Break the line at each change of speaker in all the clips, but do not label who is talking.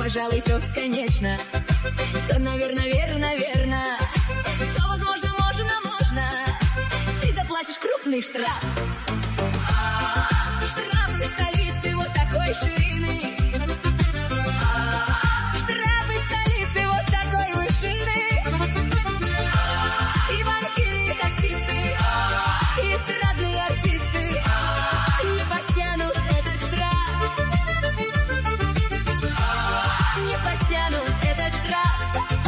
пожалуй, то, конечно, то, наверное, верно, то, возможно, можно, ты заплатишь крупный штраф. Штрафы в столице вот такой ширины. Штрафы в столице вот такой вышины. И банкиры, и таксисты, и эстрадные артисты не потянут этот штраф. Не потянут этот штраф.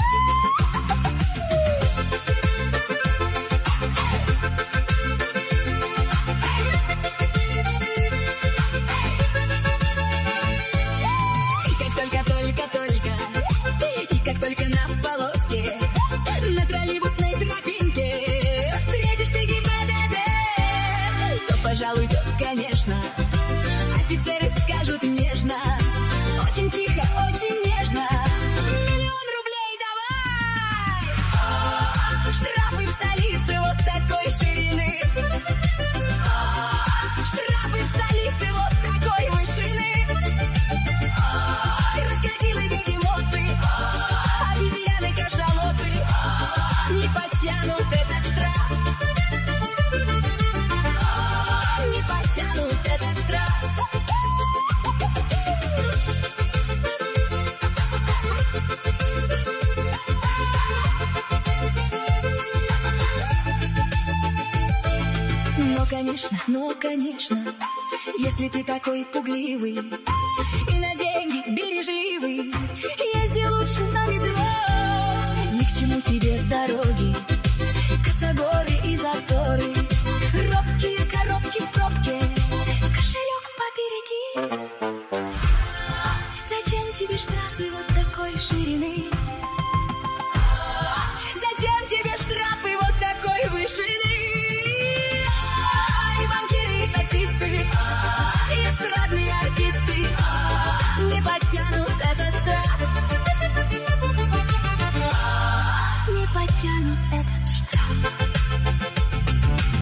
И как только на полоске, на троллейбусной тропинке встретишь ты ГИБДД, то, пожалуй, то, конечно, офицеры скажут нежно, очень тихо, очень нежно: 1 000 000 рублей давай! Штрафы в столице вот такой ширины. Штрафы в столице вот такой вышины. Крокодилы, бегемоты, обезьяны, кашалоты не потянут этот штраф. Не потянут этот штраф. Но, конечно, если ты такой пугливый,